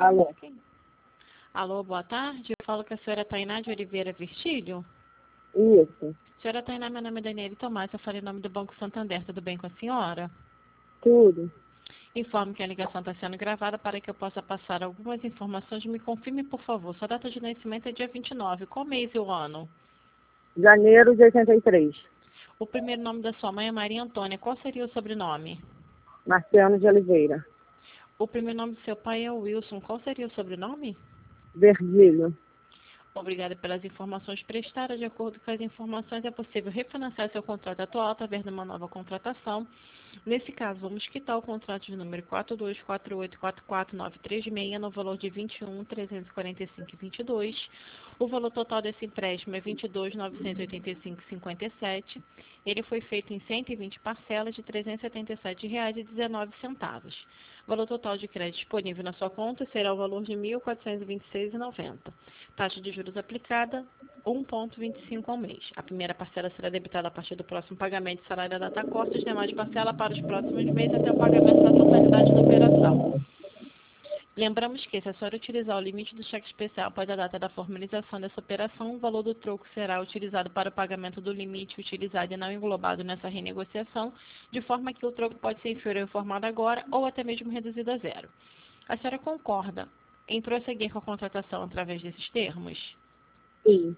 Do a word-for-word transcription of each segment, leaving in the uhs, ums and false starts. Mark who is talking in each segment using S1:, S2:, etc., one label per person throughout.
S1: Alô?
S2: Alô, boa tarde. Eu falo com a senhora Tainá de Oliveira Virtílio.
S1: Isso.
S2: Senhora Tainá, meu nome é Daniele Tomás, eu falei em nome do Banco Santander. Tudo bem com a senhora?
S1: Tudo.
S2: Informo que a ligação está sendo gravada para que eu possa passar algumas informações. Me confirme, por favor. Sua data de nascimento é dia vinte e nove. Qual mês e o ano?
S1: Janeiro de oitenta e três.
S2: O primeiro nome da sua mãe é Maria Antônia. Qual seria o sobrenome?
S1: Marciano de Oliveira.
S2: O primeiro nome do seu pai é Wilson. Qual seria o sobrenome?
S1: Virgílio.
S2: Obrigada pelas informações prestadas. De acordo com as informações, é possível refinanciar seu contrato atual através de uma nova contratação. Nesse caso, vamos quitar o contrato de número quatro dois quatro oito quatro quatro nove três seis no valor de vinte e um mil trezentos e quarenta e cinco reais e vinte e dois centavos. O valor total desse empréstimo é vinte e dois mil novecentos e oitenta e cinco reais e cinquenta e sete centavos. Ele foi feito em cento e vinte parcelas de trezentos e setenta e sete reais e dezenove centavos. O valor total de crédito disponível na sua conta será o valor de mil quatrocentos e vinte e seis reais e noventa centavos. Taxa de juros aplicada, um vírgula vinte e cinco ao mês. A primeira parcela será debitada a partir do próximo pagamento de salário da data corte, os demais parcelas para os próximos meses até o pagamento da totalidade da operação. Lembramos que, se a senhora utilizar o limite do cheque especial após a data da formalização dessa operação, o valor do troco será utilizado para o pagamento do limite utilizado e não englobado nessa renegociação, de forma que o troco pode ser inferior ao informado agora ou até mesmo reduzido a zero. A senhora concorda em prosseguir com a contratação através desses termos?
S1: Sim.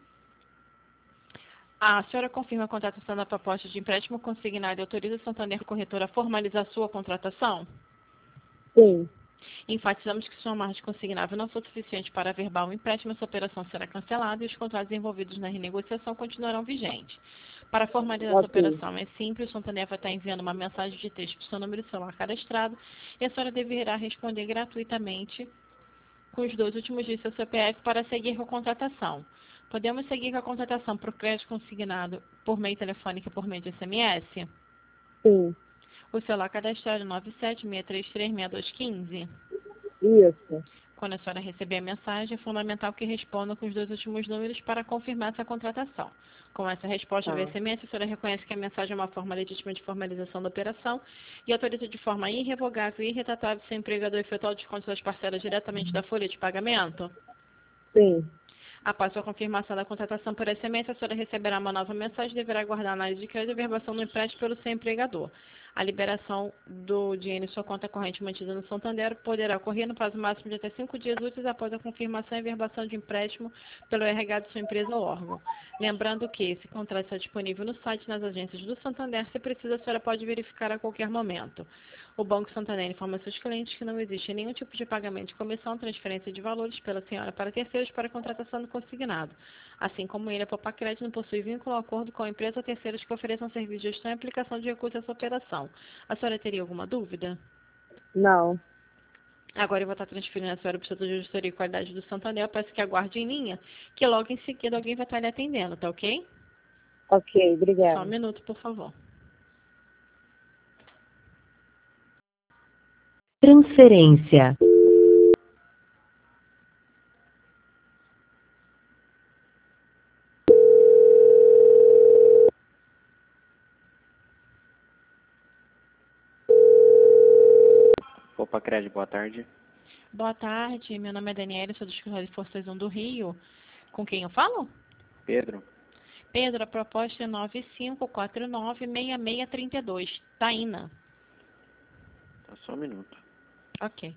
S2: A senhora confirma a contratação da proposta de empréstimo consignado e autoriza o Santander Corretora a formalizar sua contratação?
S1: Sim.
S2: Enfatizamos que se sua margem consignável não for suficiente para averbar o empréstimo, essa operação será cancelada e os contratos envolvidos na renegociação continuarão vigentes. Para formalizar essa
S1: Ok.
S2: operação é simples, o Santander vai estar enviando uma mensagem de texto para o seu número de celular cadastrado e a senhora deverá responder gratuitamente com os dois últimos dígitos do seu C P F para seguir com a contratação. Podemos seguir com a contratação por crédito consignado por meio telefônico e por meio de S M S?
S1: Sim.
S2: O celular cadastrado nove sete seis três três seis dois um cinco.
S1: Isso.
S2: Quando a senhora receber a mensagem, é fundamental que responda com os dois últimos números para confirmar essa contratação. Com essa resposta
S1: Tá.
S2: via S M S, a senhora reconhece que a mensagem é uma forma legítima de formalização da operação e autoriza de forma irrevogável e irretratável seu empregador efetuar o desconto das parcelas diretamente da folha de pagamento?
S1: Sim.
S2: Após sua confirmação da contratação por S M S, a senhora receberá uma nova mensagem e deverá aguardar a análise de crédito e averbação do empréstimo pelo seu empregador. A liberação do dinheiro em sua conta corrente mantida no Santander poderá ocorrer no prazo máximo de até cinco dias úteis após a confirmação e averbação de empréstimo pelo R H de sua empresa ou órgão. Lembrando que esse contrato está disponível no site nas agências do Santander. Se precisa, a senhora pode verificar a qualquer momento. O Banco Santander informa seus clientes que não existe nenhum tipo de pagamento de comissão, transferência de valores pela senhora para terceiros para a contratação do consignado. Assim como ele, a Poupa Crédito não possui vínculo ou acordo com a empresa ou terceiros que ofereçam serviço de gestão e aplicação de recursos a essa operação. A senhora teria alguma dúvida?
S1: Não.
S2: Agora eu vou estar transferindo a senhora para o setor de gestoria e qualidade do Santander. Eu peço que aguarde em linha, que logo em seguida alguém vai estar lhe atendendo, tá ok?
S1: Ok,
S2: Só um
S1: obrigada.
S2: minuto, por favor.
S3: Transferência.
S4: Opa, Crédito, boa tarde.
S2: Boa tarde, meu nome é Daniela, sou do Escritório de Forças um do Rio. Com quem eu falo?
S4: Pedro,
S2: Pedro, a proposta é nove cinco quatro nove seis seis três dois. Taína.
S4: tá só um minuto.
S2: Ok.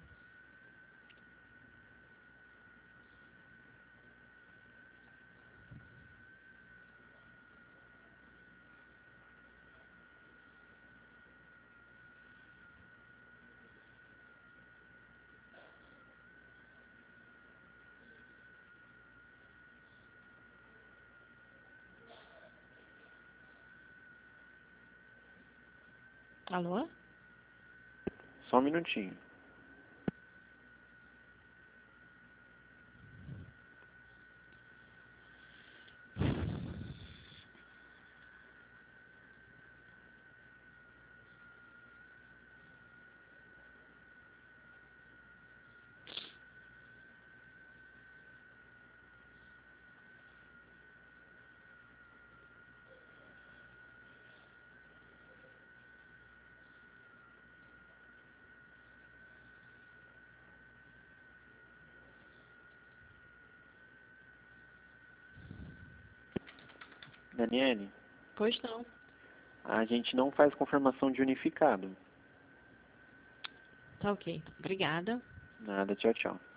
S2: Alô?
S4: Só um minutinho. Daniele,
S2: Pois não.
S4: a gente não faz confirmação de unificado.
S2: Tá ok. Obrigada.
S4: Nada, tchau, tchau.